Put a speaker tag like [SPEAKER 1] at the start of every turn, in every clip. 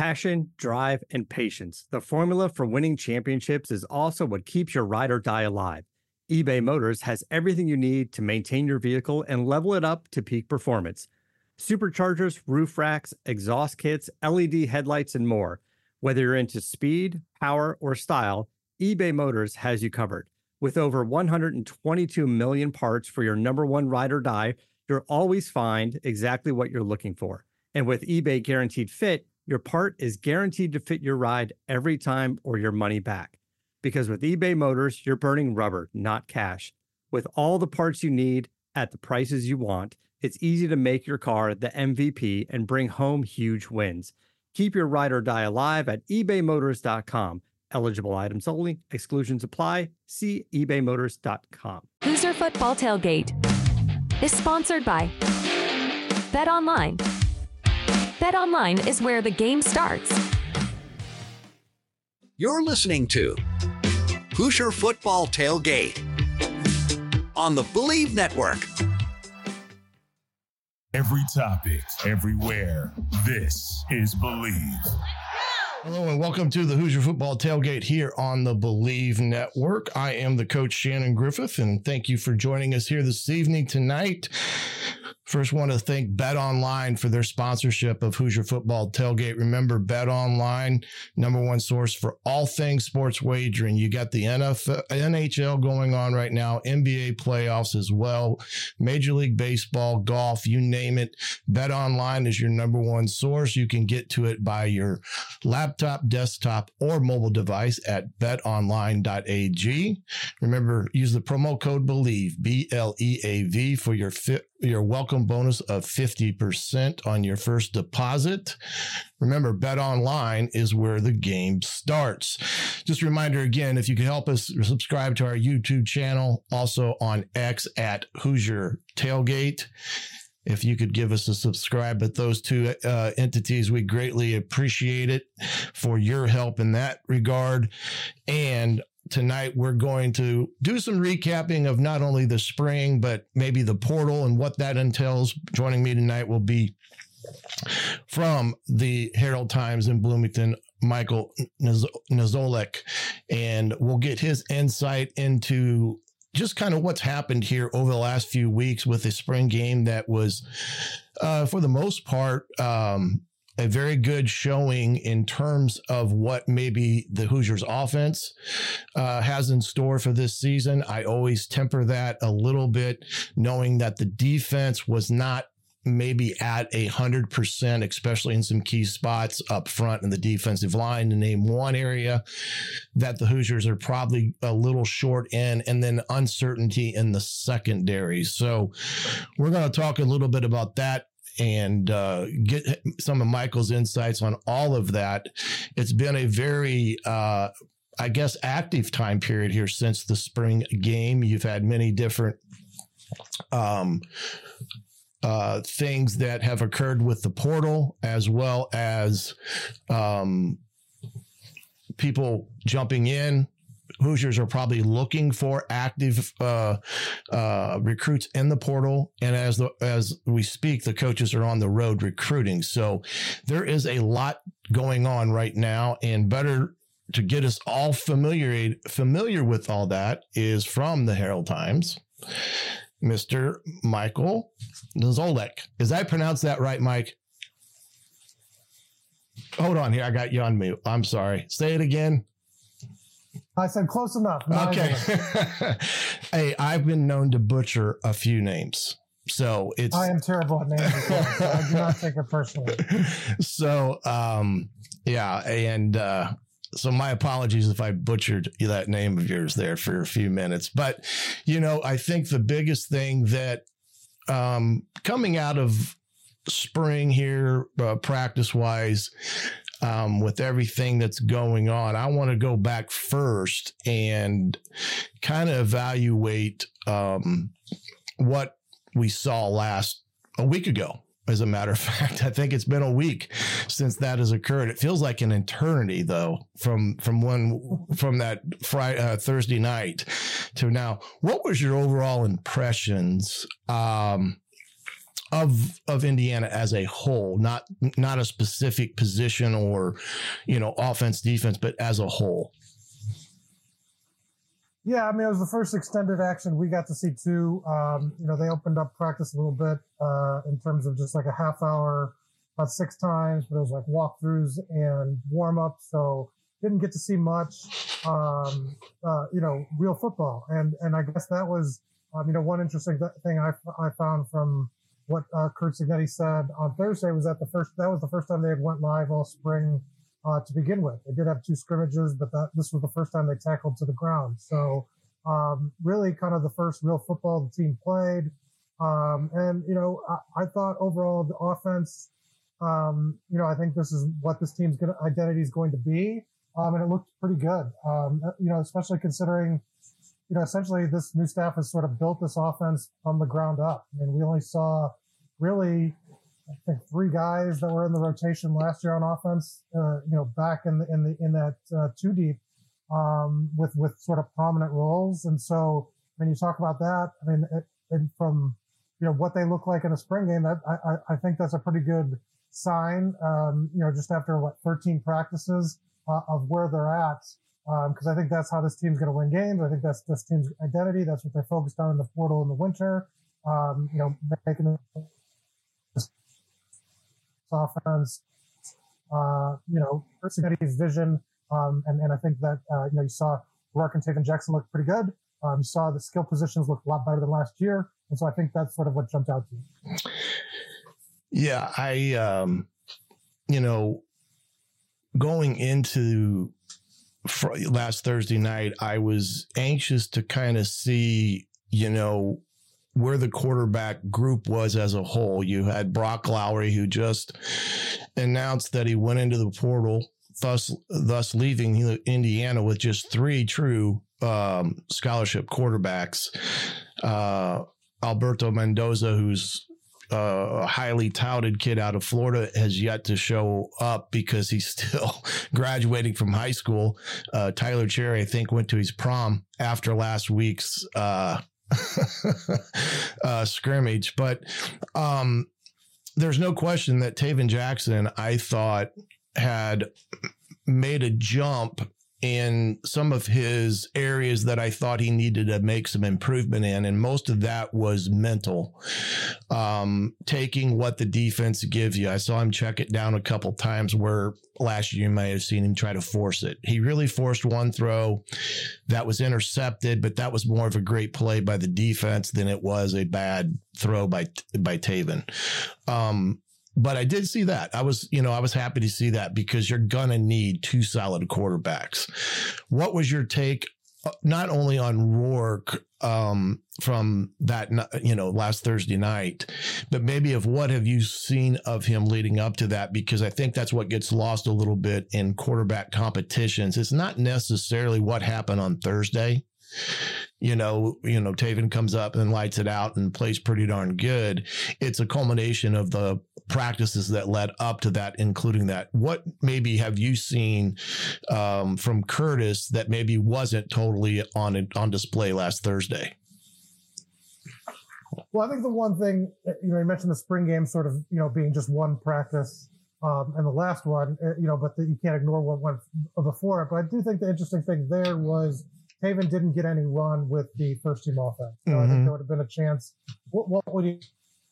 [SPEAKER 1] Passion, drive, and patience. The formula for winning championships is also what keeps your ride or die alive. eBay Motors has everything you need to maintain your vehicle and level it up to peak performance. Superchargers, roof racks, exhaust kits, LED headlights, and more. Whether you're into speed, power, or style, eBay Motors has you covered. With over 122 million parts for your number one ride or die, you'll always find exactly what you're looking for. And with eBay Guaranteed Fit, your part is guaranteed to fit your ride every time or your money back. Because with eBay Motors, you're burning rubber, not cash. With all the parts you need at the prices you want, it's easy to make your car the MVP and bring home huge wins. Keep your ride or die alive at ebaymotors.com. Eligible items only. Exclusions apply. See ebaymotors.com.
[SPEAKER 2] Hoosier Football Tailgate is sponsored by BetOnline. BetOnline is where the game starts.
[SPEAKER 3] You're listening to Hoosier Football Tailgate on the Believe Network.
[SPEAKER 4] Every topic, everywhere. This is Believe.
[SPEAKER 5] Hello and welcome to the Hoosier Football Tailgate here on the Believe Network. I am the coach Shannon Griffith, and thank you for joining us here this evening tonight. First, want to thank BetOnline for their sponsorship of Hoosier Football Tailgate. Remember, BetOnline, number one source for all things sports wagering. You got the NHL going on right now, NBA playoffs as well, Major League Baseball, golf, you name it. BetOnline is your number one source. You can get to it by your laptop, desktop, or mobile device at betonline.ag. Remember, use the promo code BELIEVE, BLEAV, for your welcome bonus of 50% on your first deposit. Remember, BetOnline is where the game starts. Just a reminder again, if you could help us subscribe to our YouTube channel, also on X at Hoosier Tailgate. If you could give us a subscribe at those two entities, we greatly appreciate it for your help in that regard. And tonight, we're going to do some recapping of not only the spring, but maybe the portal and what that entails. Joining me tonight will be from the Herald Times in Bloomington, Michael Niziolek, and we'll get his insight into just kind of what's happened here over the last few weeks with the spring game that was, for the most part, a very good showing in terms of what maybe the Hoosiers offense has in store for this season. I always temper that a little bit, knowing that the defense was not maybe at 100%, especially in some key spots up front in the defensive line, to name one area that the Hoosiers are probably a little short in, and then uncertainty in the secondary. So we're going to talk a little bit about that and get some of Michael's insights on all of that. It's been a very, active time period here since the spring game. You've had many different things that have occurred with the portal, as well as people jumping in. Hoosiers are probably looking for active recruits in the portal. And as we speak, the coaches are on the road recruiting. So there is a lot going on right now, and better to get us all familiar with all that is from the Herald Times, Mr. Michael Niziolek. Did I pronounce that right, Mike? Hold on here. I got you on mute. I'm sorry. Say it again.
[SPEAKER 6] I said close enough.
[SPEAKER 5] Okay. Hey, I've been known to butcher a few names. So I
[SPEAKER 6] am terrible at names as well, so I do not take it personally.
[SPEAKER 5] So, yeah. And, so my apologies if I butchered that name of yours there for a few minutes. But, I think the biggest thing that coming out of spring here, practice-wise, with everything that's going on, I want to go back first and kind of evaluate what we saw a week ago. As a matter of fact, I think it's been a week since that has occurred. It feels like an eternity, though, from that Thursday night to now. What was your overall impressions of Indiana as a whole, not a specific position or, offense, defense, but as a whole?
[SPEAKER 6] Yeah, I mean, it was the first extended action we got to see too. They opened up practice a little bit in terms of just like a half hour, about 6 times, but it was like walkthroughs and warm up. So didn't get to see much, real football. And I guess that was, one interesting thing I found from what Curt Cignetti said on Thursday was that was the first time they had went live all spring to begin with. They did have 2 scrimmages, but this was the first time they tackled to the ground. So really kind of the first real football the team played. I thought overall the offense, I think this is what this team's identity is going to be. And it looked pretty good, especially considering, essentially this new staff has sort of built this offense from the ground up. I mean, we only saw really, I think 3 guys that were in the rotation last year on offense, back in that 2 deep, with sort of prominent roles. And so when you talk about that, I mean, and from, what they look like in a spring game, that I think that's a pretty good sign, just after 13 practices of where they're at. Because I think that's how this team's going to win games. I think that's this team's identity. That's what they're focused on in the portal in the winter. Making this offense, Cignetti's vision. And I think that, you saw Rourke and Taven Jackson look pretty good. You saw the skill positions look a lot better than last year. And so I think that's sort of what jumped out to me.
[SPEAKER 5] Yeah, I, going into last Thursday night, I was anxious to kind of see, where the quarterback group was as a whole. You had Brock Lowry, who just announced that he went into the portal, thus leaving Indiana with just 3 true scholarship quarterbacks. Alberto Mendoza, who's a highly touted kid out of Florida, has yet to show up because he's still graduating from high school. Tyler Cherry, I think, went to his prom after last week's scrimmage. But there's no question that Taven Jackson, I thought, had made a jump in some of his areas that I thought he needed to make some improvement in. And most of that was mental, taking what the defense gives you. I saw him check it down a couple times where last year you might have seen him try to force it. He really forced one throw that was intercepted, but that was more of a great play by the defense than it was a bad throw by Taven. But I did see that. I was happy to see that because you're going to need 2 solid quarterbacks. What was your take, not only on Rourke from that, last Thursday night, but maybe of what have you seen of him leading up to that? Because I think that's what gets lost a little bit in quarterback competitions. It's not necessarily what happened on Thursday. Taven comes up and lights it out and plays pretty darn good. It's a culmination of the practices that led up to that, including that. What maybe have you seen from Curtis that maybe wasn't totally on display last Thursday?
[SPEAKER 6] Well, I think the one thing, you mentioned the spring game sort of, being just one practice and the last one, but you can't ignore what went before it. But I do think the interesting thing there was Taven didn't get any run with the first team offense. So I think there would have been a chance. What would he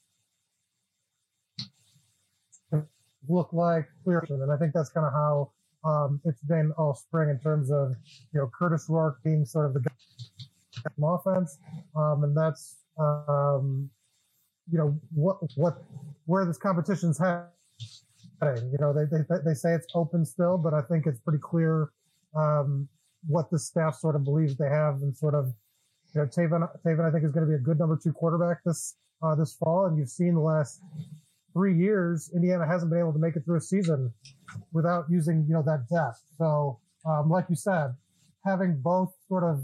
[SPEAKER 6] look like? And I think that's kind of how it's been all spring in terms of, Curtis Rourke being sort of the guy from offense. And that's, where this competition's heading. They say it's open still, but I think it's pretty clear what the staff sort of believes they have, and sort of, Taven I think is going to be a good number 2 quarterback this fall. And you've seen the last 3 years, Indiana hasn't been able to make it through a season without using, that depth. So, like you said, having both sort of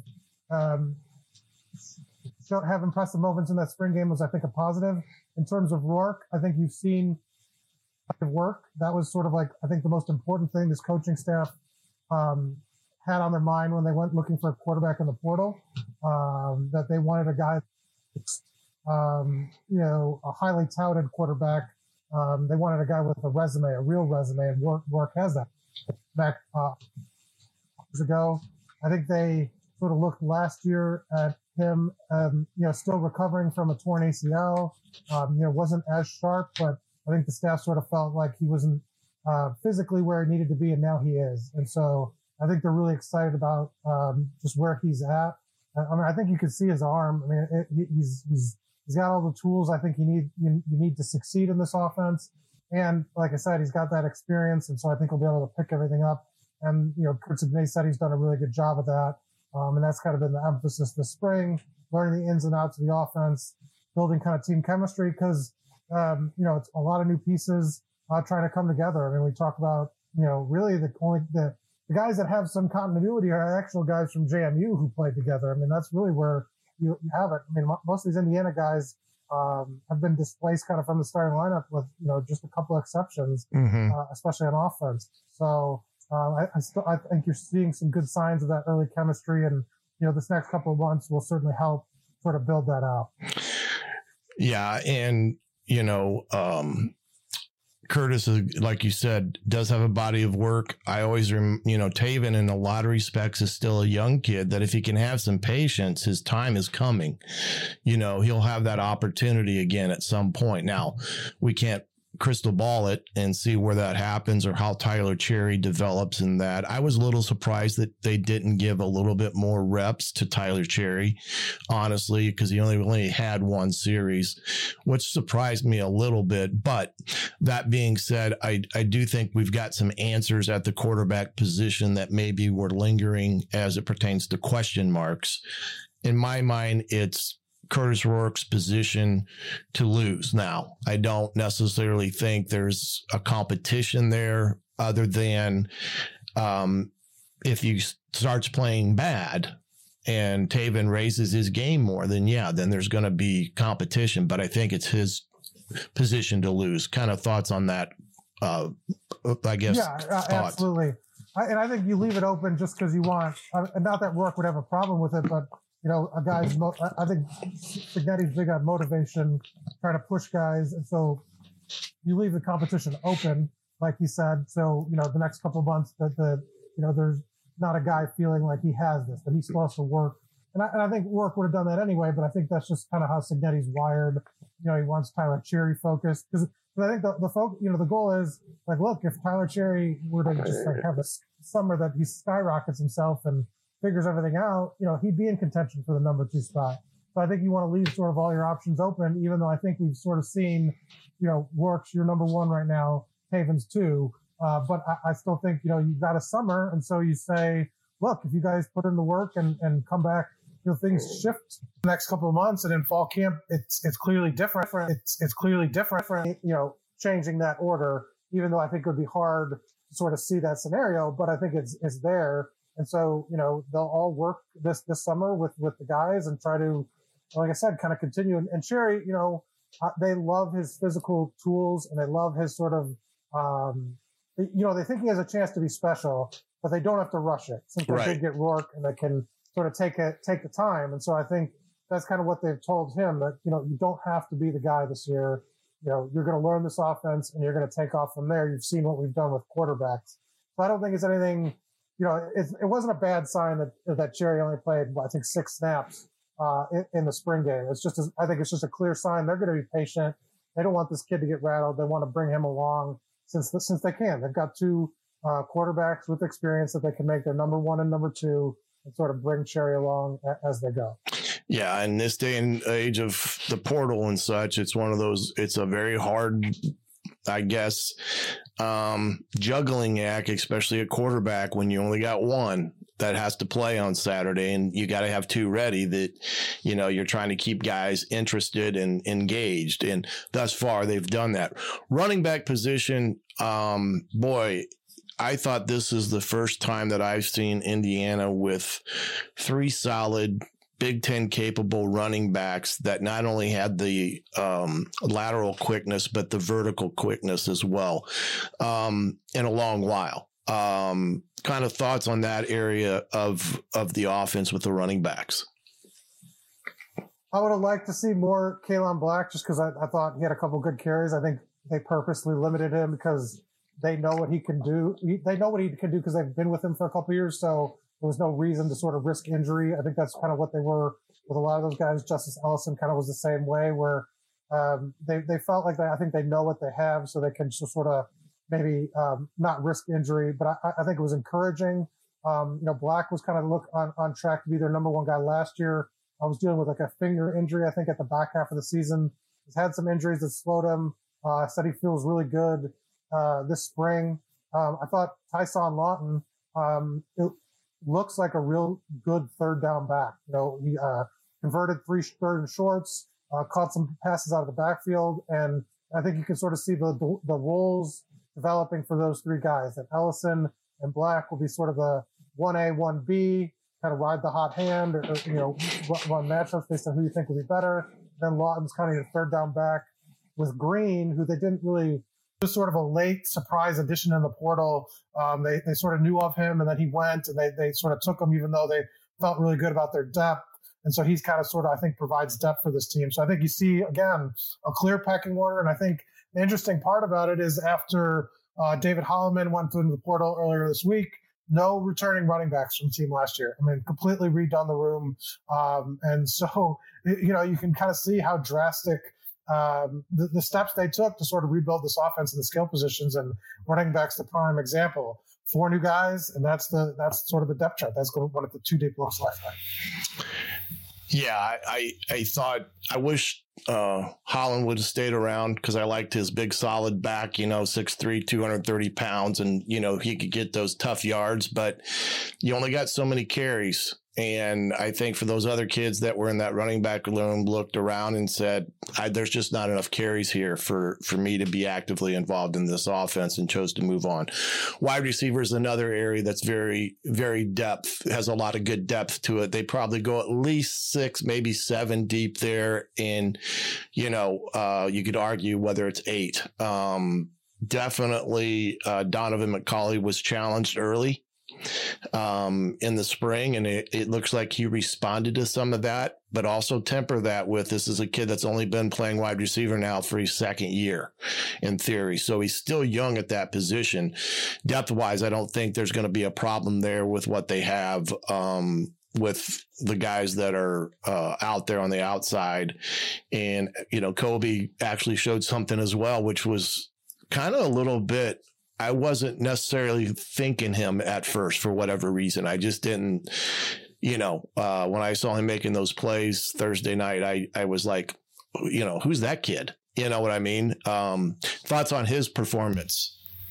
[SPEAKER 6] have impressive moments in that spring game was, I think, a positive. In terms of Rourke, I think you've seen work. That was sort of like, I think, the most important thing this coaching staff had on their mind when they went looking for a quarterback in the portal, that they wanted a guy a highly touted quarterback. They wanted a guy with a resume, a real resume, and work has that. Back years ago, I think they sort of looked last year at him, still recovering from a torn ACL. Wasn't as sharp, but I think the staff sort of felt like he wasn't physically where he needed to be, and now he is. And so I think they're really excited about just where he's at. I think you can see his arm. I mean, he's got all the tools I think you need to succeed in this offense. And like I said, he's got that experience, and so I think he'll be able to pick everything up. And Curt Cignetti said he's done a really good job of that. And that's kind of been the emphasis this spring, learning the ins and outs of the offense, building kind of team chemistry, because it's a lot of new pieces trying to come together. I mean, we talk about really the guys that have some continuity are actual guys from JMU who played together. I mean, that's really where you have it. I mean, most of these Indiana guys have been displaced kind of from the starting lineup with just a couple exceptions, especially on offense. So I think you're seeing some good signs of that early chemistry, and this next couple of months will certainly help sort of build that out.
[SPEAKER 5] Yeah, and Curtis, like you said, does have a body of work. I always, Taven in a lot of respects is still a young kid that if he can have some patience, his time is coming. He'll have that opportunity again at some point. Now, we can't crystal ball it and see where that happens or how Tyler Cherry develops in that. I was a little surprised that they didn't give a little bit more reps to Tyler Cherry, honestly, because he only had one series, which surprised me a little bit. But that being said, I do think we've got some answers at the quarterback position that maybe were lingering as it pertains to question marks. In my mind, it's Curtis Rourke's position to lose. Now, I don't necessarily think there's a competition there other than if he starts playing bad and Taven raises his game more, then there's going to be competition. But I think it's his position to lose. Kind of thoughts on that, I guess.
[SPEAKER 6] Yeah, absolutely. I think you leave it open just because you want, not that Rourke would have a problem with it, but I think Cignetti's big on motivation, trying to push guys. And so you leave the competition open, like he said. So, the next couple of months that there's not a guy feeling like he has this, that he still has to work. And I think Rourke would have done that anyway, but I think that's just kind of how Cignetti's wired. He wants Tyler Cherry focused, because I think the goal is like, look, if Tyler Cherry were to just have a summer that he skyrockets himself and figures everything out, he'd be in contention for the number 2 spot. So I think you want to leave sort of all your options open, even though I think we've sort of seen, Rourke's your number 1 right now, Taven's 2. But I still think, you've got a summer. And so you say, look, if you guys put in the work and come back, things shift the next couple of months, and in fall camp, it's clearly different. It's clearly different, changing that order, even though I think it would be hard to sort of see that scenario, but I think it's there. And so, they'll all work this summer with the guys and try to, like I said, kind of continue. And Cherry, they love his physical tools, and they love his sort of, they think he has a chance to be special, but they don't have to rush it. Since they did get Rourke, and they can sort of take the time. And so I think that's kind of what they've told him, that, you don't have to be the guy this year. You're going to learn this offense, and you're going to take off from there. You've seen what we've done with quarterbacks. So I don't think it's anything. It wasn't a bad sign that Cherry only played, I think, 6 snaps in the spring game. I think it's just a clear sign they're going to be patient. They don't want this kid to get rattled. They want to bring him along since they can. They've got 2 quarterbacks with experience that they can make their number 1 and number 2 and sort of bring Cherry along as they go.
[SPEAKER 5] Yeah, in this day and age of the portal and such, it's one of those. It's a very hard, I guess, juggling act, especially a quarterback when you only got 1 that has to play on Saturday, and you got to have 2 ready that, you're trying to keep guys interested and engaged. And thus far, they've done that. Running back position, I thought this is the first time that I've seen Indiana with 3 solid Big Ten capable running backs that not only had the lateral quickness, but the vertical quickness as well in a long while. Kind of thoughts on that area of the offense with the running backs?
[SPEAKER 6] I would have liked to see more Kalen Black just because I thought he had a couple good carries. I think they purposely limited him because they know what he can do. They know what he can do because they've been with him for a couple of years. So there was no reason to sort of risk injury. I think that's kind of what they were with a lot of those guys. Justice Ellison kind of was the same way where they felt like I think they know what they have, so they can just sort of maybe not risk injury. But I think it was encouraging. Black was kind of on track to be their number one guy last year. I was dealing with like a finger injury, I think, at the back half of the season. He's had some injuries that slowed him. Said he feels really good this spring. I thought Tyson Lawton, it looks like a real good third down back. He converted 3 third and shorts, caught some passes out of the backfield, and I think you can sort of see the roles developing for those 3 guys. And Ellison and Black will be sort of the 1A, 1B, kind of ride the hot hand or run matchups based on who you think will be better. Then Lawton's kind of your third down back with Green, who they didn't really, just sort of a late surprise addition in the portal. They sort of knew of him, and then he went, and they sort of took him even though they felt really good about their depth. And so he's kind of sort of, I think, provides depth for this team. So I think you see, again, a clear pecking order. And I think the interesting part about it is after David Holloman went into the portal earlier this week, no returning running backs from the team last year. I mean, completely redone the room. And so, you can kind of see how drastic the steps they took to sort of rebuild this offense in the skill positions, and running backs the prime example. 4 new guys, and that's sort of the depth chart. That's what the 2 deep looks like.
[SPEAKER 5] Yeah, I thought, I wish Holland would have stayed around because I liked his big solid back, 6'3", 230 pounds, and he could get those tough yards, but you only got so many carries. And I think for those other kids that were in that running back room, looked around and said, there's just not enough carries here for me to be actively involved in this offense, and chose to move on. Wide receiver is another area that's very, very depth, has a lot of good depth to it. They probably go at least 6, maybe 7 deep there. And, you could argue whether it's 8. Definitely Donovan McCauley was challenged early in the spring, and it looks like he responded to some of that, but also temper that with, this is a kid that's only been playing wide receiver now for his 2nd year in theory. So he's still young at that position. Depth wise, I don't think there's going to be a problem there with what they have, with the guys that are out there on the outside. And, Kobe actually showed something as well, which was kind of a little bit, I wasn't necessarily thinking him at first for whatever reason. I just didn't, when I saw him making those plays Thursday night, I was like, who's that kid? You know what I mean? Thoughts on his performance?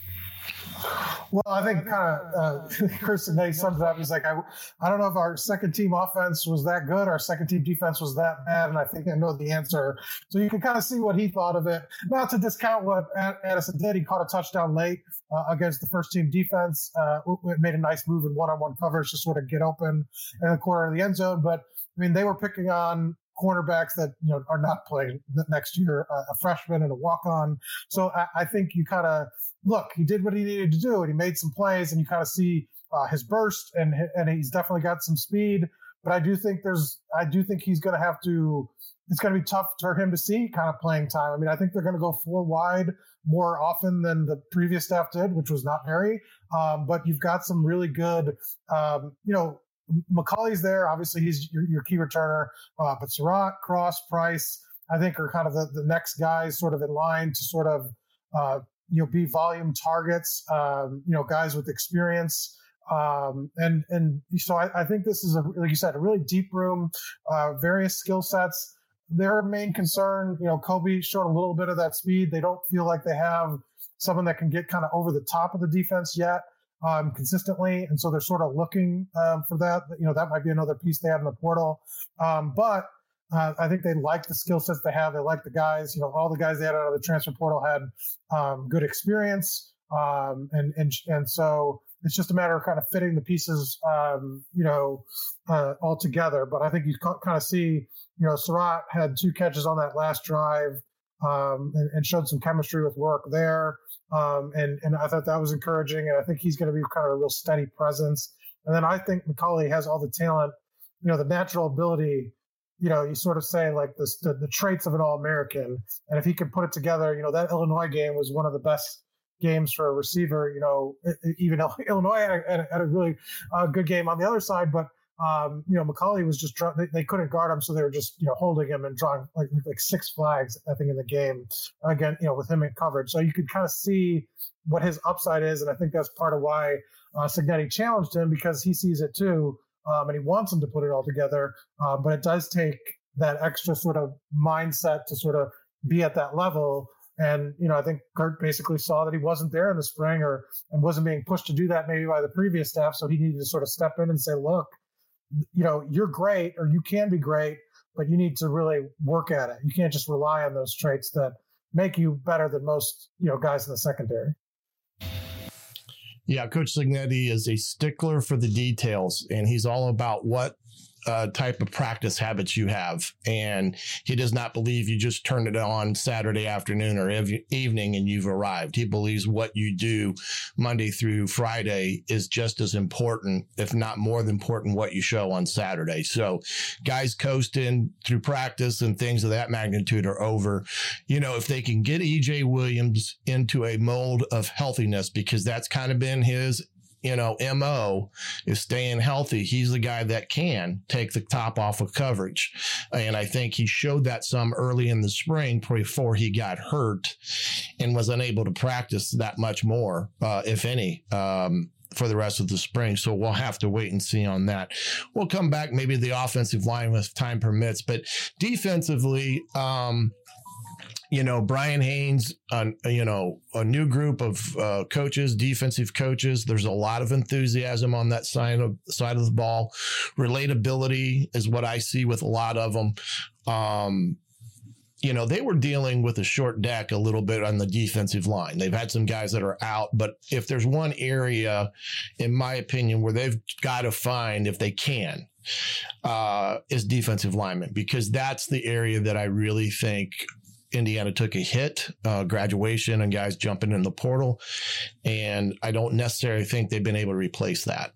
[SPEAKER 6] Well, I think kind of Chris Ney sums it up. He's like, I don't know if our second team offense was that good, our second team defense was that bad, and I think I know the answer. So you can kind of see what he thought of it. Not to discount what Addison did. He caught a touchdown late against the first team defense. Made a nice move in one-on-one coverage to sort of get open in the corner of the end zone. But I mean, they were picking on cornerbacks that are not playing next year, a freshman and a walk-on. So I think you kind of look, he did what he needed to do, and he made some plays, and you kind of see his burst, and he's definitely got some speed. But I do think he's going to have to. It's going to be tough for him to see kind of playing time. I mean, I think they're going to go 4 wide more often than the previous staff did, which was not very. But you've got some really good, McCauley's there. Obviously, he's your key returner. But Surratt, Cross, Price, I think are kind of the next guys sort of in line to sort of, be volume targets, guys with experience. And so I think this is, like you said, a really deep room, various skill sets. Their main concern, Kobe showed a little bit of that speed. They don't feel like they have someone that can get kind of over the top of the defense yet consistently. And so they're sort of looking for that. That might be another piece they have in the portal. But I think they like the skill sets they have. They like the guys. All the guys they had out of the transfer portal had good experience. And so it's just a matter of kind of fitting the pieces, all together. But I think you kind of see, Surratt had 2 catches on that last drive and showed some chemistry with work there. And I thought that was encouraging. And I think he's going to be kind of a real steady presence. And then I think McCauley has all the talent, the natural ability you sort of say like this, the traits of an All-American. And if he could put it together, that Illinois game was one of the best games for a receiver. Even Illinois had a really good game on the other side, but McCauley was just they couldn't guard him, so they were just holding him and drawing like 6 flags, I think, in the game again, with him in coverage. So you could kind of see what his upside is, and I think that's part of why Cignetti challenged him, because he sees it too, and he wants him to put it all together. But it does take that extra sort of mindset to sort of be at that level. And, I think Gert basically saw that he wasn't there in the spring and wasn't being pushed to do that maybe by the previous staff. So he needed to sort of step in and say, look, you're great, or you can be great, but you need to really work at it. You can't just rely on those traits that make you better than most, guys in the secondary.
[SPEAKER 5] Yeah, Coach Cignetti is a stickler for the details, and he's all about what type of practice habits you have. And he does not believe you just turn it on Saturday afternoon or evening and you've arrived. He believes what you do Monday through Friday is just as important, if not more than important, what you show on Saturday. So guys coasting through practice and things of that magnitude are over. If they can get EJ Williams into a mold of healthiness, because that's kind of been his MO, is staying healthy. He's the guy that can take the top off of coverage. And I think he showed that some early in the spring before he got hurt and was unable to practice that much more, if any, for the rest of the spring. So we'll have to wait and see on that. We'll come back maybe the offensive line if time permits, but defensively, Brian Haynes, a new group of coaches, defensive coaches. There's a lot of enthusiasm on that side of the ball. Relatability is what I see with a lot of them. They were dealing with a short deck a little bit on the defensive line. They've had some guys that are out, but if there's one area, in my opinion, where they've got to find, if they can, is defensive linemen, because that's the area that I really think Indiana took a hit, graduation and guys jumping in the portal. And I don't necessarily think they've been able to replace that.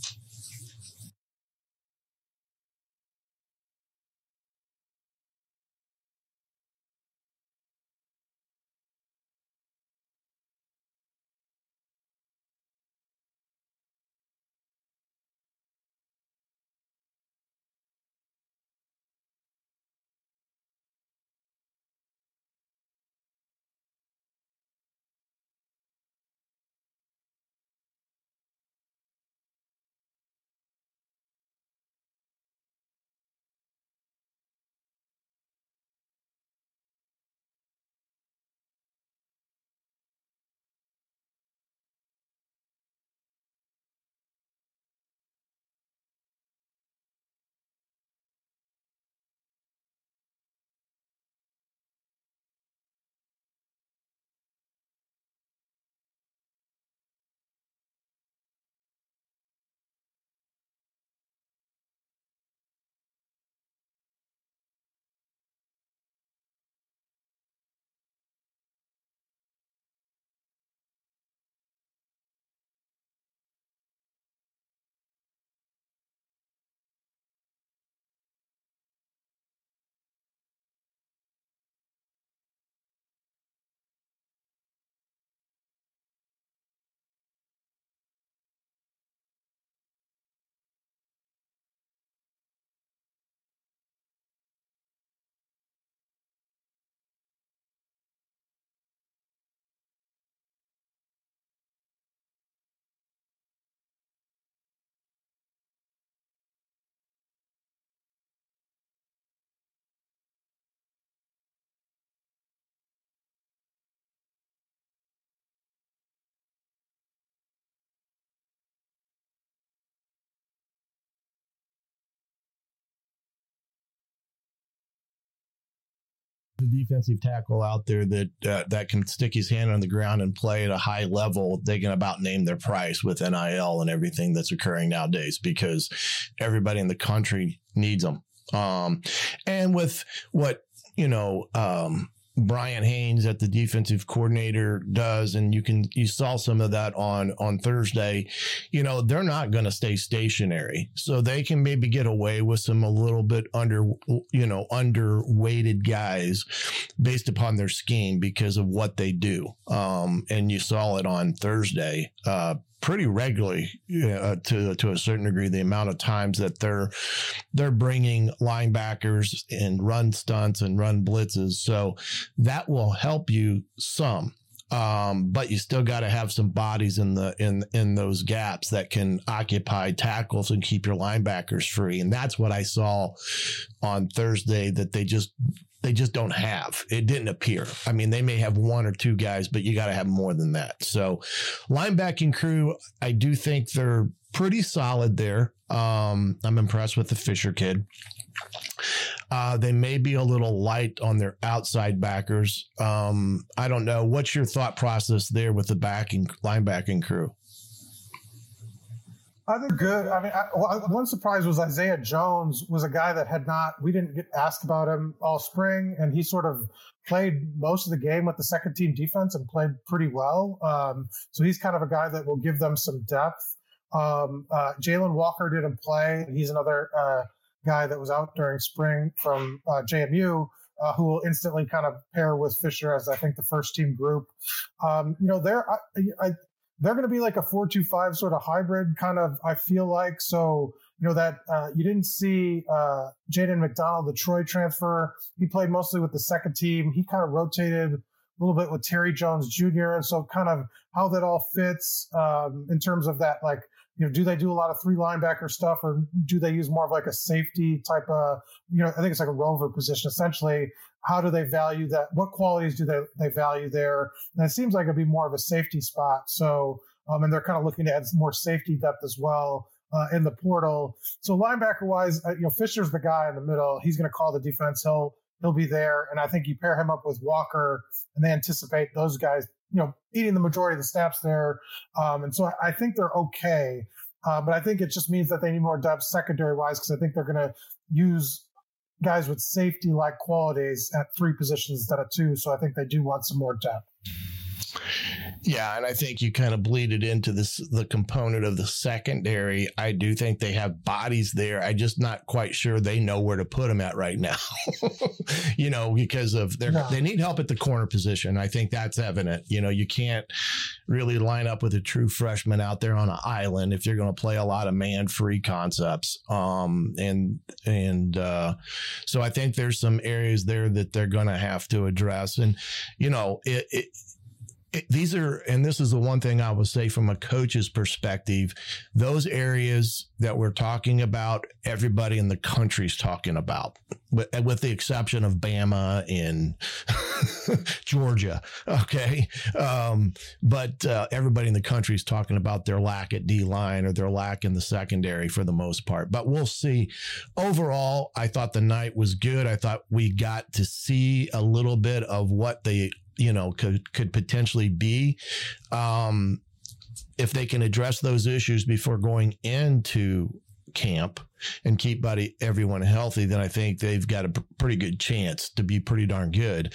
[SPEAKER 5] The defensive tackle out there that can stick his hand on the ground and play at a high level, they can about name their price with NIL and everything that's occurring nowadays, because everybody in the country needs them. And with what, Brian Haynes at the defensive coordinator does, and you saw some of that on Thursday, they're not going to stay stationary. So they can maybe get away with some a little bit underweighted guys based upon their scheme because of what they do. And you saw it on Thursday, pretty regularly to a certain degree, the amount of times that they're bringing linebackers and run stunts and run blitzes. So that will help you some. But you still got to have some bodies in those gaps that can occupy tackles and keep your linebackers free. And that's what I saw on Thursday that they just don't have. It didn't appear. I mean, they may have one or two guys, but you got to have more than that. So linebacking crew, I do think they're pretty solid there. I'm impressed with the Fisher kid. They may be a little light on their outside backers. I don't know. What's your thought process there with the linebacking crew?
[SPEAKER 6] I think good. I mean, one surprise was Isaiah Jones was a guy that we didn't get asked about him all spring, and he sort of played most of the game with the second team defense and played pretty well. So he's kind of a guy that will give them some depth. Jalen Walker didn't play. He's another guy that was out during spring from JMU, who will instantly kind of pair with Fisher as I think the first team group. They're going to be like a 4-2-5 sort of hybrid kind of, I feel like. So, that you didn't see Jaden McDonald, the Troy transfer. He played mostly with the second team. He kind of rotated a little bit with Terry Jones Jr. And so kind of how that all fits in terms of that, like, do they do a lot of three linebacker stuff, or do they use more of like a safety type of, I think it's like a rover position. Essentially, how do they value that? What qualities do they value there? And it seems like it'd be more of a safety spot. So, and they're kind of looking to add some more safety depth as well in the portal. So linebacker wise, Fisher's the guy in the middle. He's going to call the defense. He'll be there. And I think you pair him up with Walker and they anticipate those guys, eating the majority of the snaps there. And so I think they're okay. But I think it just means that they need more depth secondary wise, because I think they're going to use guys with safety-like qualities at three positions instead of two. So I think they do want some more depth.
[SPEAKER 5] Yeah, and I think you kind of bleeded into the component of the secondary. I do think they have bodies there. I'm just not quite sure they know where to put them at right now, because of they need help at the corner position. I think that's evident. You can't really line up with a true freshman out there on an island if you're going to play a lot of man-free concepts. So I think there's some areas there that they're going to have to address. And, this is the one thing I would say from a coach's perspective, those areas that we're talking about, everybody in the country's talking about, with the exception of Bama and Georgia. Okay. But everybody in the country is talking about their lack at D-line or their lack in the secondary for the most part. But we'll see. Overall, I thought the night was good. I thought we got to see a little bit of what they could potentially be. If they can address those issues before going into camp and keep everyone healthy, then I think they've got a pretty good chance to be pretty darn good.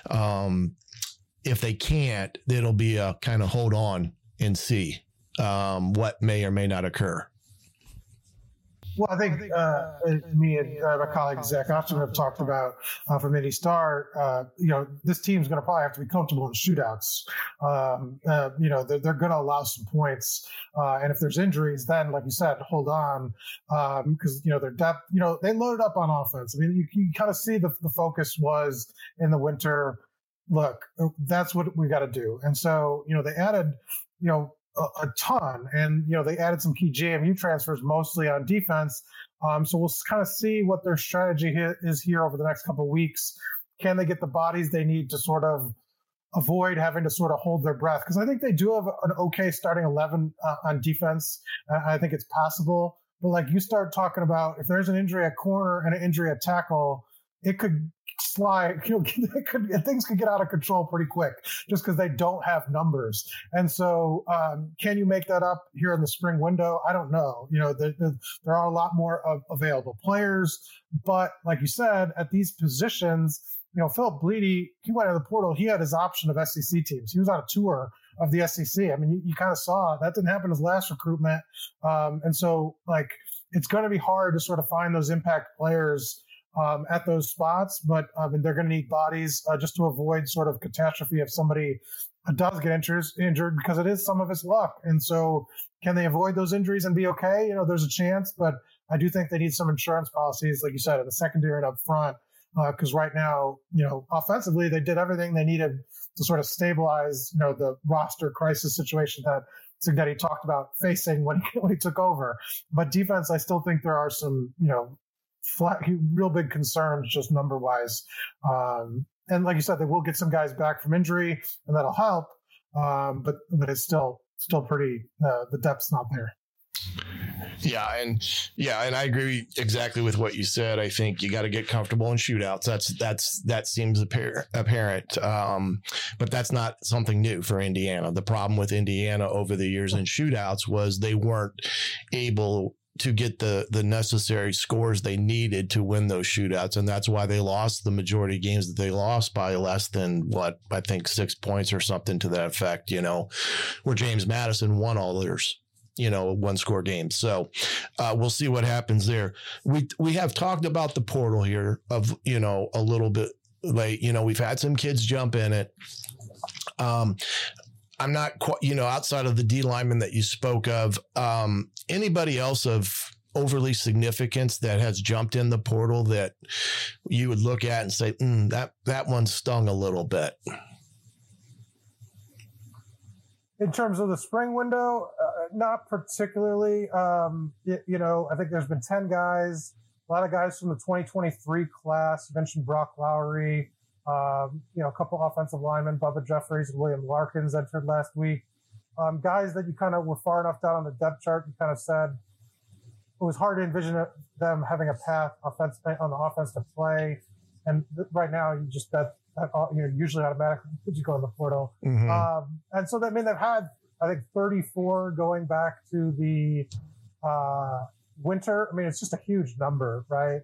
[SPEAKER 5] If they can't, it'll be a kind of hold on and see what may or may not occur.
[SPEAKER 6] Well, I think me and my colleague Zach Austin have talked about from Indy Star, this team's going to probably have to be comfortable in shootouts. They're going to allow some points. And if there's injuries, then, like you said, hold on. Because, their depth, they loaded up on offense. I mean, you kind of see the focus was in the winter. Look, that's what we got to do. And so, they added, a ton, and they added some key JMU transfers mostly on defense. So we'll kind of see what their strategy is here over the next couple of weeks. Can they get the bodies they need to sort of avoid having to sort of hold their breath? Because I think they do have an okay starting 11 on defense. I think it's passable. But like you start talking about, if there's an injury at corner and an injury at tackle, it could slide, things could get out of control pretty quick just because they don't have numbers. And so can you make that up here in the spring window? I don't know. There are a lot more available players, but like you said, at these positions, Philip Bleedy, he went to the portal. He had his option of SEC teams. He was on a tour of the SEC. I mean, you kind of saw that didn't happen his last recruitment. And so, like, it's going to be hard to sort of find those impact players at those spots. But they're going to need bodies just to avoid sort of catastrophe if somebody does get injured, because it is some of his luck. And so can they avoid those injuries and be okay? There's a chance, but I do think they need some insurance policies, like you said, in the secondary and up front. Because right now, offensively, they did everything they needed to sort of stabilize, the roster crisis situation that Cignetti talked about facing when he took over. But defense, I still think there are some, real big concerns just number wise. And like you said, they will get some guys back from injury, and that'll help. But it's still pretty. The depth's not there.
[SPEAKER 5] Yeah, and I agree exactly with what you said. I think you got to get comfortable in shootouts. That seems apparent, but that's not something new for Indiana. The problem with Indiana over the years in shootouts was they weren't able to get the necessary scores they needed to win those shootouts, and that's why they lost the majority of games that they lost by less than I think 6 points or something to that effect. Where James Madison won all theirs. 1-score games. So we'll see what happens there. We have talked about the portal here of, a little bit late. We've had some kids jump in it. I'm not quite, outside of the D lineman that you spoke of, anybody else of overly significance that has jumped in the portal that you would look at and say, that one stung a little bit.
[SPEAKER 6] In terms of the spring window, not particularly. I think there's been 10 guys, a lot of guys from the 2023 class. You mentioned Brock Lowry, a couple offensive linemen, Bubba Jeffries and William Larkins entered last week. Guys that you kind of were far enough down on the depth chart, you kind of said it was hard to envision them having a path on the offense to play. And right now, you just usually automatically you go in the portal. Mm-hmm. And so they've had, I think, 34 going back to the winter. I mean, it's just a huge number, right?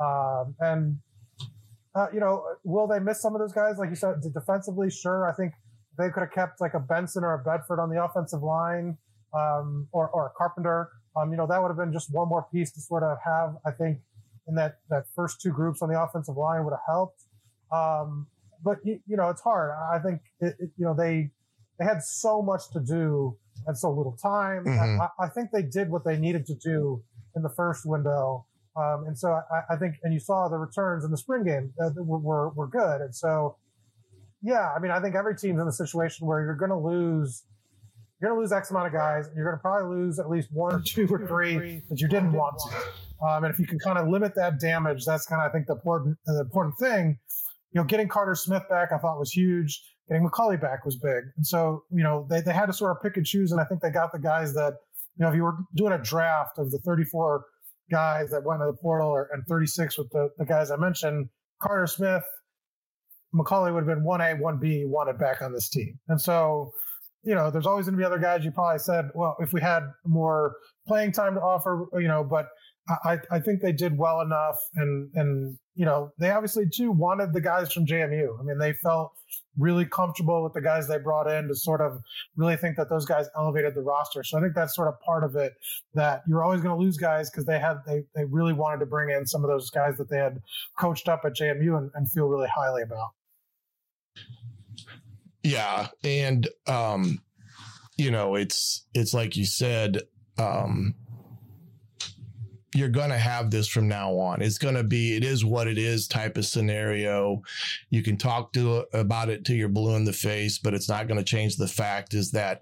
[SPEAKER 6] Will they miss some of those guys? Like you said, defensively, sure. I think they could have kept like a Benson or a Bedford on the offensive line, or a Carpenter. That would have been just one more piece to sort of have, I think, in that first two groups on the offensive line would have helped. But it's hard. I think they had so much to do and so little time. Mm-hmm. I think they did what they needed to do in the first window, and so I think, and you saw the returns in the spring game were good. And so, yeah, I mean, I think every team's in a situation where you're going to lose X amount of guys, and you're going to probably lose at least one or two or three that you didn't want to. And if you can kind of limit that damage, that's kind of, I think, the important thing. Getting Carter Smith back, I thought was huge. Getting McCulley back was big. And so, they had to sort of pick and choose. And I think they got the guys that, if you were doing a draft of the 34 guys that went to the portal and 36 with the guys I mentioned, Carter Smith, McCulley would have been 1A, 1B wanted back on this team. And so, there's always going to be other guys you probably said, well, if we had more playing time to offer, but I think they did well enough. And they obviously too wanted the guys from JMU. I mean, they felt really comfortable with the guys they brought in to sort of really think that those guys elevated the roster. So I think that's sort of part of it, that you're always going to lose guys because they really wanted to bring in some of those guys that they had coached up at JMU and feel really highly about.
[SPEAKER 5] Yeah. And, it's like you said, you're going to have this from now on. It's going to be, it is what it is type of scenario. You can talk about it till you're blue in the face, but it's not going to change the fact is that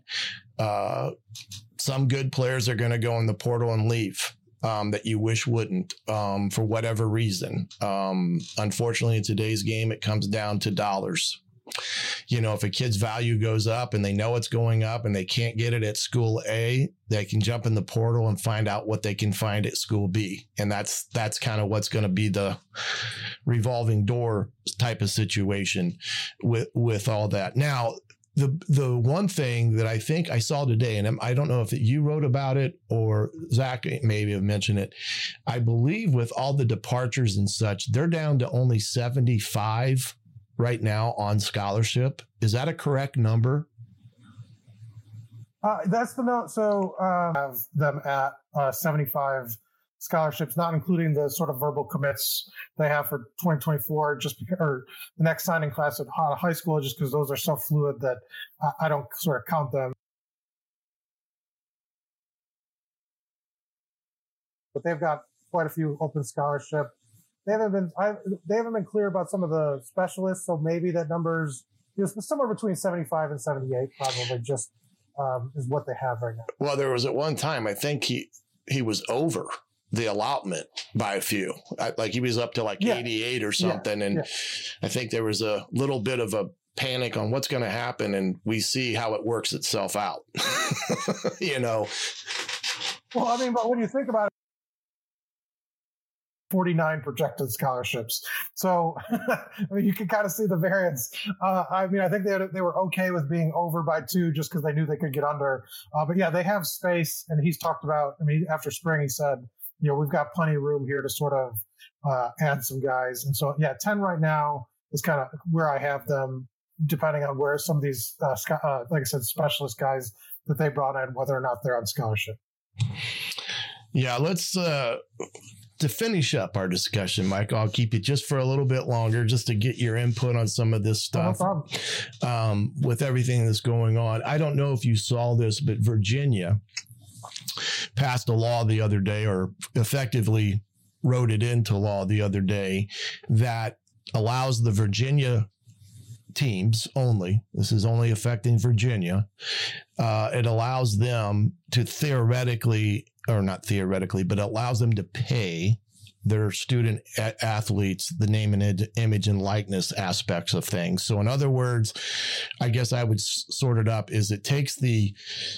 [SPEAKER 5] some good players are going to go in the portal and leave that you wish wouldn't for whatever reason. Unfortunately, in today's game, it comes down to dollars. If a kid's value goes up and they know it's going up and they can't get it at school A, they can jump in the portal and find out what they can find at school B. And that's kind of what's going to be the revolving door type of situation with all that. Now, The one thing that I think I saw today, and I don't know if you wrote about it or Zach maybe have mentioned it, I believe with all the departures and such, they're down to only 75 right now on scholarship. Is that a correct number?
[SPEAKER 6] That's the note. So have them at 75 scholarships, not including the sort of verbal commits they have for 2024, just because, or the next signing class at high school, just because those are so fluid that I don't sort of count them. But they've got quite a few open scholarship. They haven't been clear about some of the specialists, so maybe that number's somewhere between 75 and 78, probably just is what they have right now. Well,
[SPEAKER 5] there was at one time, I think he was over the allotment by a few, like he was up to 88 or something. And I think there was a little bit of a panic on what's going to happen. And we see how it works itself out,
[SPEAKER 6] Well, I mean, but when you think about it, 49 projected scholarships. So, I mean, you can kind of see the variance. I think they were okay with being over by 2 just because they knew they could get under. But yeah, they have space. And he's talked about, after spring, he said, we've got plenty of room here to sort of add some guys. And so, 10 right now is kind of where I have them, depending on where some of these, like I said, specialist guys that they brought in, whether or not they're on scholarship.
[SPEAKER 5] Yeah, let's to finish up our discussion, Mike, I'll keep you just for a little bit longer, just to get your input on some of this stuff.
[SPEAKER 6] No problem.
[SPEAKER 5] With everything that's going on. I don't know if you saw this, but Virginia passed a law the other day, or effectively wrote it into law the other day, that allows the Virginia teams only, this is only affecting Virginia, it allows them to but allows them to pay their student athletes the name and image and likeness aspects of things. So in other words, I guess I would sort it up, is it takes the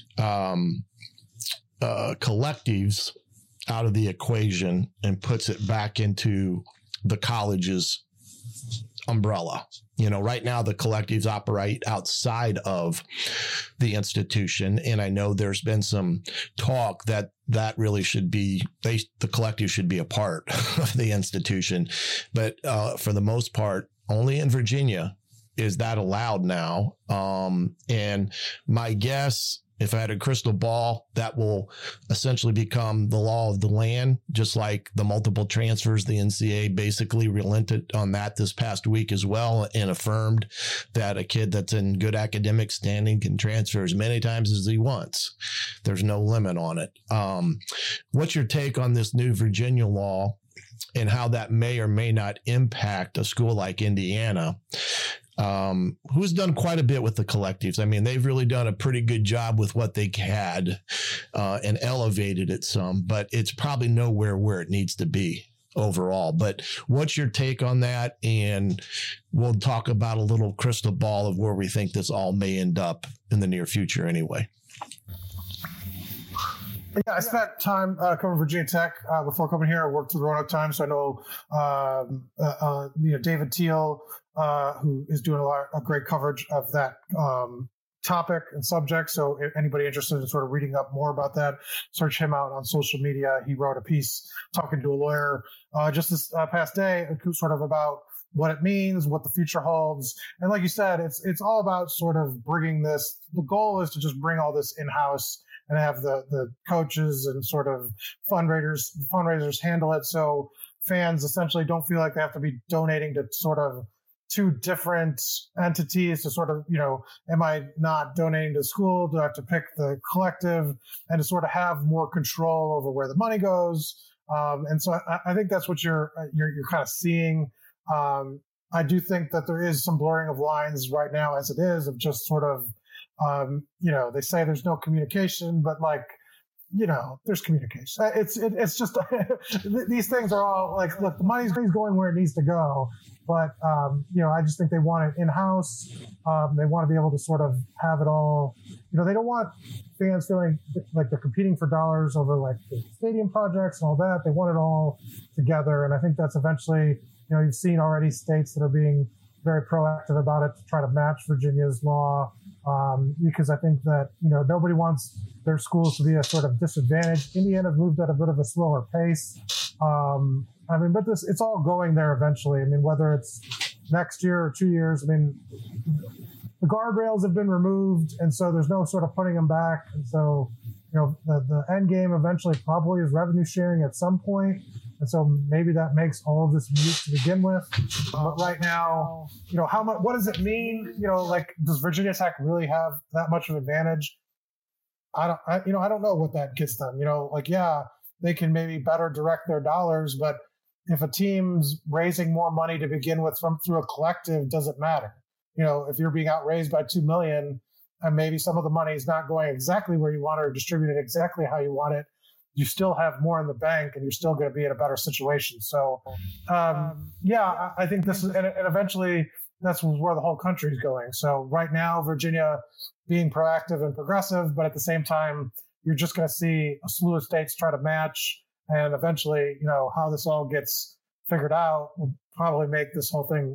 [SPEAKER 5] collectives out of the equation and puts it back into the college's umbrella. Right now the collectives operate outside of the institution. And I know there's been some talk that really should be, the collective should be a part of the institution. But for the most part, only in Virginia is that allowed now. And my guess, if I had a crystal ball, that will essentially become the law of the land, just like the multiple transfers. The NCAA basically relented on that this past week as well, and affirmed that a kid that's in good academic standing can transfer as many times as he wants. There's no limit on it. What's your take on this new Virginia law and how that may or may not impact a school like Indiana, who's done quite a bit with the collectives? They've really done a pretty good job with what they had and elevated it some, but it's probably nowhere where it needs to be overall. But what's your take on that? And we'll talk about a little crystal ball of where we think this all may end up in the near future anyway.
[SPEAKER 6] Yeah, I spent time covering Virginia Tech before coming here. I worked for the Roanoke Times, so I know David Teal, who is doing a great coverage of that topic and subject. So if anybody interested in sort of reading up more about that, search him out on social media. He wrote a piece talking to a lawyer just this past day, sort of about what it means, what the future holds. And like you said, it's all about sort of bringing this. The goal is to just bring all this in-house and have the coaches and sort of fundraisers handle it. So fans essentially don't feel like they have to be donating to sort of 2 different entities to sort of, am I not donating to school? Do I have to pick the collective, and to sort of have more control over where the money goes? And so I think that's what you're kind of seeing. I do think that there is some blurring of lines right now as it is, of just sort of, they say there's no communication, but there's communication. It's just these things are all like, look, the money's going where it needs to go, but I just think they want it in house. They want to be able to sort of have it all. They don't want fans feeling like they're competing for dollars over like the stadium projects and all that. They want it all together, and I think that's eventually. You've seen already states that are being very proactive about it to try to match Virginia's law. because I think that, nobody wants their schools to be a sort of disadvantage. Indiana's moved at a bit of a slower pace. But it's all going there eventually. whether it's next year or 2 years, the guardrails have been removed, and so there's no sort of putting them back. And so, the end game eventually probably is revenue sharing at some point. And so maybe that makes all of this moot to begin with. But right now, how much? What does it mean? Does Virginia Tech really have that much of an advantage? I don't know what that gets them. They can maybe better direct their dollars, but if a team's raising more money to begin with through a collective, doesn't matter. If you're being outraised by $2 million, and maybe some of the money is not going exactly where you want it or distributed exactly how you want it, you still have more in the bank and you're still going to be in a better situation. So, I think this is, and eventually that's where the whole country is going. So right now, Virginia being proactive and progressive, but at the same time, you're just going to see a slew of states try to match. And eventually, how this all gets figured out will probably make this whole thing,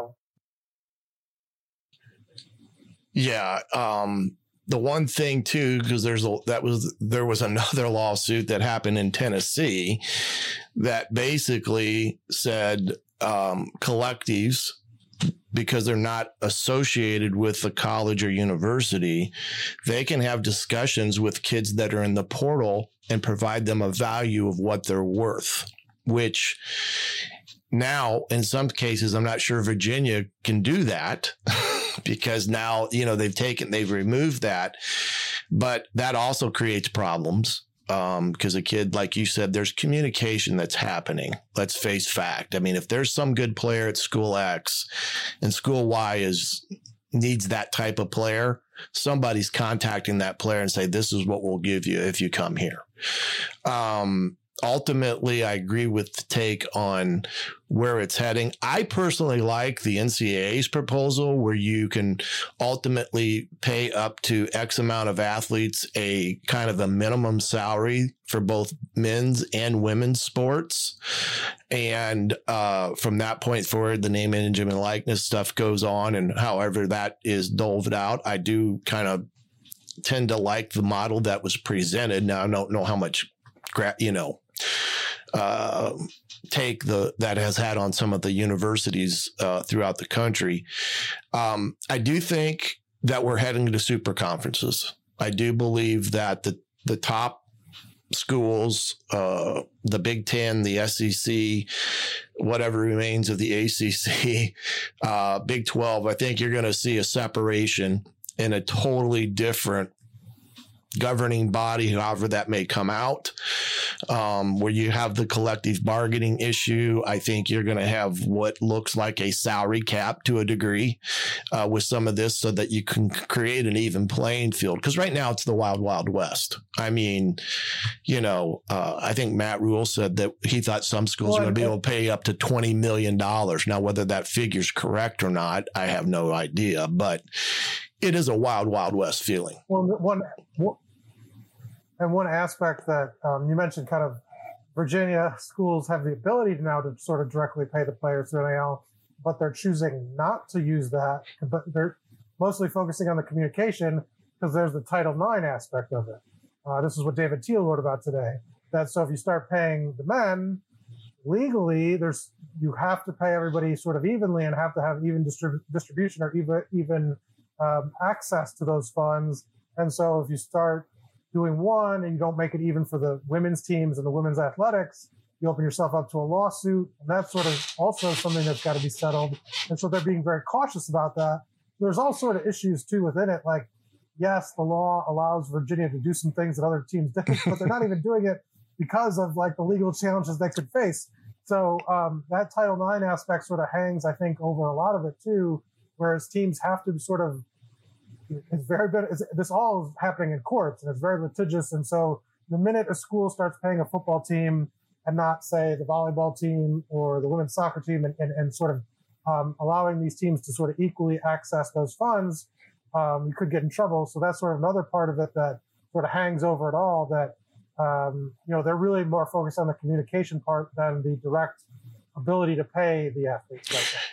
[SPEAKER 5] Yeah. The one thing too, because there was another lawsuit that happened in Tennessee that basically said collectives, because they're not associated with the college or university, they can have discussions with kids that are in the portal and provide them a value of what they're worth, which now in some cases, I'm not sure Virginia can do that. Because now, they've removed that, but that also creates problems. Because a kid, like you said, there's communication that's happening. Let's face fact. If there's some good player at school X and school Y needs that type of player, somebody's contacting that player and say, this is what we'll give you if you come here. Ultimately, I agree with the take on where it's heading. I personally like the NCAA's proposal where you can ultimately pay up to X amount of athletes a kind of a minimum salary for both men's and women's sports. And from that point forward, the name, image, and likeness stuff goes on. And however that is doled out, I do kind of tend to like the model that was presented. Now, I don't know how much take that has had on some of the universities throughout the country. I do think that we're heading to super conferences. I do believe that the top schools, the Big Ten, the SEC, whatever remains of the ACC, Big 12, I think you're going to see a separation in a totally different governing body, however that may come out, where you have the collective bargaining issue. I think you're going to have what looks like a salary cap to a degree with some of this so that you can create an even playing field. Because right now it's the wild, wild west. I think Matt Rule said that he thought some schools are going to be able to pay up to $20 million. Now, whether that figure's correct or not, I have no idea, but it is a wild, wild west feeling.
[SPEAKER 6] One aspect that you mentioned, kind of Virginia schools have the ability now to sort of directly pay the players through NIL, but they're choosing not to use that. But they're mostly focusing on the communication because there's the Title IX aspect of it. This is what David Teal wrote about today. That so if you start paying the men legally, you have to pay everybody sort of evenly and have to have even distribution or even access to those funds. And so if you start doing one and you don't make it even for the women's teams and the women's athletics, you open yourself up to a lawsuit. And that's sort of also something that's got to be settled. And so they're being very cautious about that. There's all sort of issues too within it. Like, yes, the law allows Virginia to do some things that other teams didn't, but they're not even doing it because of like the legal challenges they could face. So that Title IX aspect sort of hangs, I think, over a lot of it too, whereas teams have to sort of, this all is happening in courts and it's very litigious. And so the minute a school starts paying a football team and not, say, the volleyball team or the women's soccer team and sort of allowing these teams to sort of equally access those funds, you could get in trouble. So that's sort of another part of it that sort of hangs over it all, that, they're really more focused on the communication part than the direct ability to pay the athletes like that.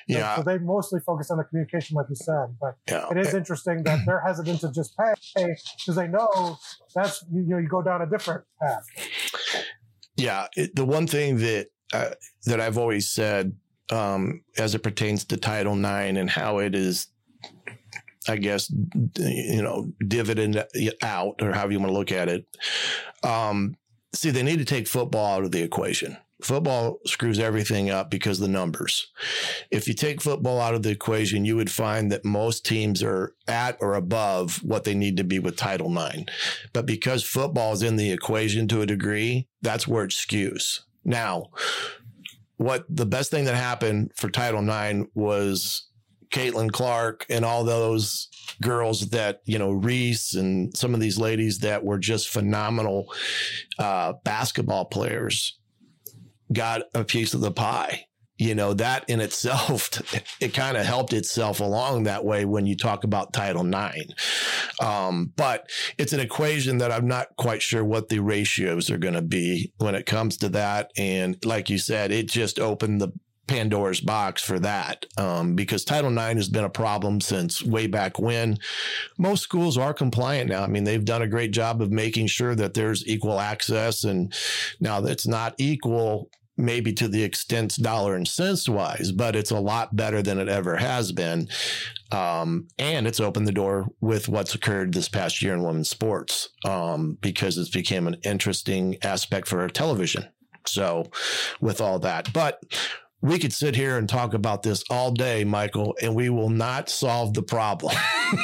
[SPEAKER 5] Yeah.
[SPEAKER 6] So they mostly focus on the communication, like you said. But
[SPEAKER 5] Yeah.
[SPEAKER 6] it is interesting that they're hesitant to just pay because they know that's, you go down a different path.
[SPEAKER 5] Yeah. The one thing that I've always said as it pertains to Title IX and how it is, I guess, dividend out, or however you want to look at it. See, they need to take football out of the equation. Football screws everything up because of the numbers. If you take football out of the equation, you would find that most teams are at or above what they need to be with Title IX. But because football is in the equation to a degree, that's where it skews. Now, what the best thing that happened for Title IX was Caitlin Clark and all those girls that, Reese and some of these ladies that were just phenomenal basketball players got a piece of the pie. That in itself, it kind of helped itself along that way when you talk about Title IX. But it's an equation that I'm not quite sure what the ratios are going to be when it comes to that. And like you said, it just opened the Pandora's box for that, because Title IX has been a problem since way back when. Most schools are compliant now. I mean, they've done a great job of making sure that there's equal access. And now that's not equal, maybe to the extent dollar and cents wise, but it's a lot better than it ever has been. And it's opened the door with what's occurred this past year in women's sports, because it's become an interesting aspect for television. So with all that, but we could sit here and talk about this all day, Michael, and we will not solve the problem.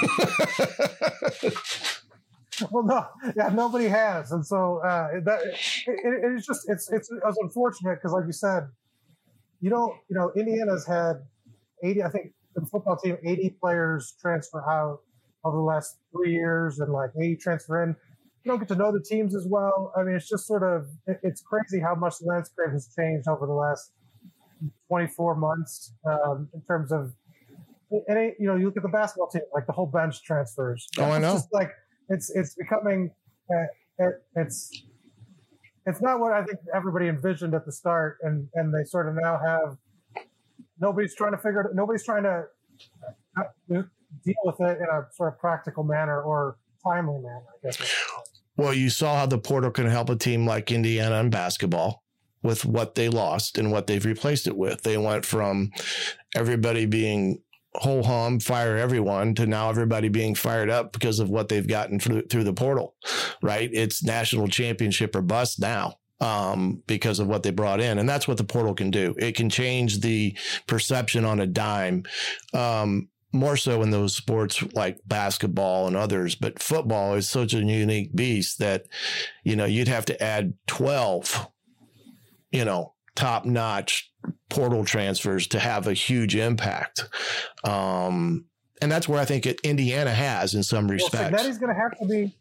[SPEAKER 6] Well, no, nobody has, and so it's unfortunate because, like you said, Indiana's had 80. I think the football team 80 players transfer out over the last 3 years, and like 80 transfer in. You don't get to know the teams as well. I mean, it's just it's crazy how much the landscape has changed over the last 24 months in terms of, and you look at the basketball team, like the whole bench transfers.
[SPEAKER 5] Oh, I know.
[SPEAKER 6] It's just like it's becoming it's not what I think everybody envisioned at the start, and they sort of now have nobody's trying to deal with it in a sort of practical manner or timely manner, I guess.
[SPEAKER 5] Well, you saw how the portal can help a team like Indiana in basketball with what they lost and what they've replaced it with. They went from everybody being whole hum, fire everyone, to now everybody being fired up because of what they've gotten through the portal, right? It's national championship or bust now, because of what they brought in. And that's what the portal can do. It can change the perception on a dime, more so in those sports like basketball and others. But football is such a unique beast that, you'd have to add 12, top-notch portal transfers to have a huge impact. And that's where I think Indiana has in some respects.
[SPEAKER 6] Well, Cignetti's going to have to be.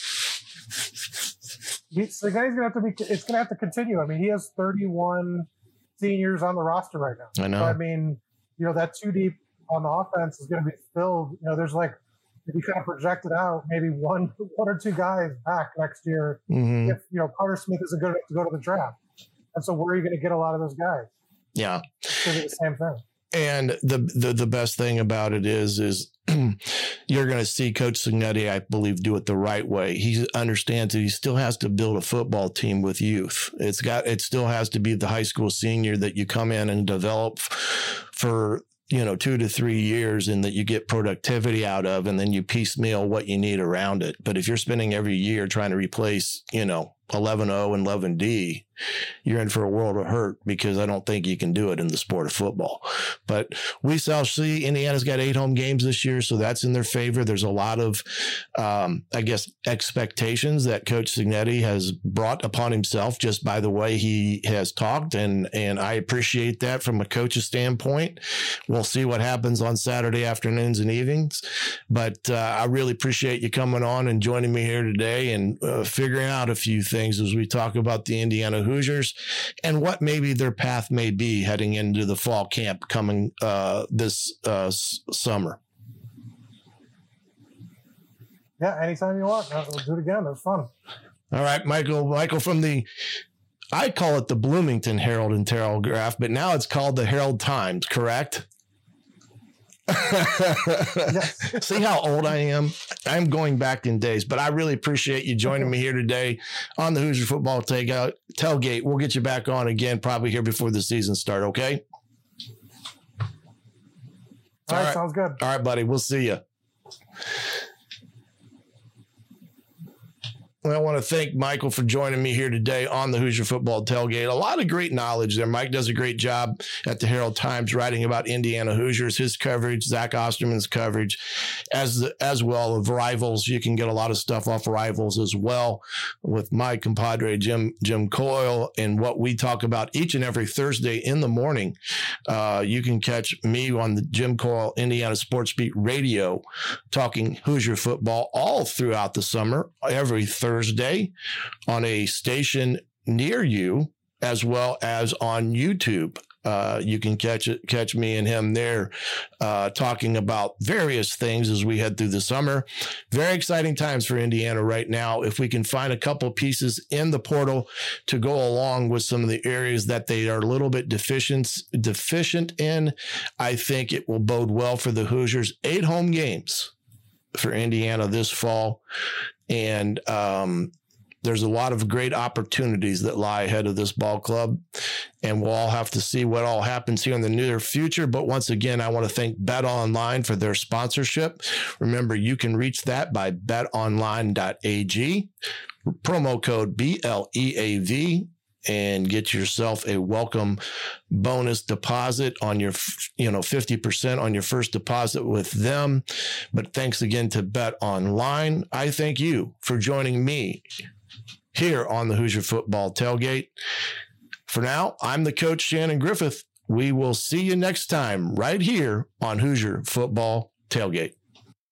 [SPEAKER 6] It's going to have to continue. I mean, he has 31 seniors on the roster right now.
[SPEAKER 5] I know.
[SPEAKER 6] So, I mean, that too deep on the offense is going to be filled. There's like, if you kind of project it out, maybe one or two guys back next year.
[SPEAKER 5] Mm-hmm.
[SPEAKER 6] If Carter Smith isn't good enough to go to the draft. And so where are you going to get a lot of those guys?
[SPEAKER 5] Yeah.
[SPEAKER 6] It's going to be the same thing.
[SPEAKER 5] And the best thing about it is you're going to see Coach Cignetti, I believe, do it the right way. He understands that he still has to build a football team with youth. It still has to be the high school senior that you come in and develop for 2 to 3 years, and that you get productivity out of, and then you piecemeal what you need around it. But if you're spending every year trying to replace, 11-0 and 11D, you're in for a world of hurt, because I don't think you can do it in the sport of football. But we shall see. Indiana's got 8 home games this year, so that's in their favor. There's a lot of, expectations that Coach Cignetti has brought upon himself just by the way he has talked, and I appreciate that from a coach's standpoint. We'll see what happens on Saturday afternoons and evenings, but I really appreciate you coming on and joining me here today and figuring out a few things as we talk about the Indiana Hoosiers and what maybe their path may be heading into the fall camp coming this summer.
[SPEAKER 6] Yeah, anytime you want. We'll do it again. It was fun.
[SPEAKER 5] All right, Michael from I call it the Bloomington Herald and Telegraph, but now it's called the Herald Times, correct?
[SPEAKER 6] Yes.
[SPEAKER 5] See how old I am? I'm going back in days, but I really appreciate you joining me here today on the Hoosier Football Tailgate. We'll get you back on again, probably here before the season start. Okay.
[SPEAKER 6] All right. Sounds good.
[SPEAKER 5] All right, buddy. We'll see you. I want to thank Michael for joining me here today on the Hoosier Football Tailgate. A lot of great knowledge there. Mike does a great job at the Herald Times writing about Indiana Hoosiers, his coverage, Zach Osterman's coverage, as well of Rivals. You can get a lot of stuff off Rivals as well with my compadre, Jim Coyle, and what we talk about each and every Thursday in the morning. You can catch me on the Jim Coyle Indiana Sports Beat Radio talking Hoosier football all throughout the summer, every Thursday on a station near you, as well as on YouTube. You can catch me and him there talking about various things as we head through the summer. Very exciting times for Indiana right now. If we can find a couple pieces in the portal to go along with some of the areas that they are a little bit deficient in, I think it will bode well for the Hoosiers. 8 home games for Indiana this fall. And there's a lot of great opportunities that lie ahead of this ball club. And we'll all have to see what all happens here in the near future. But once again, I want to thank BetOnline for their sponsorship. Remember, you can reach that by betonline.ag, promo code BLEAV, and get yourself a welcome bonus deposit on your, 50% on your first deposit with them. But thanks again to BetOnline. I thank you for joining me here on the Hoosier Football Tailgate. For now, I'm the coach, Shannon Griffith. We will see you next time right here on Hoosier Football Tailgate.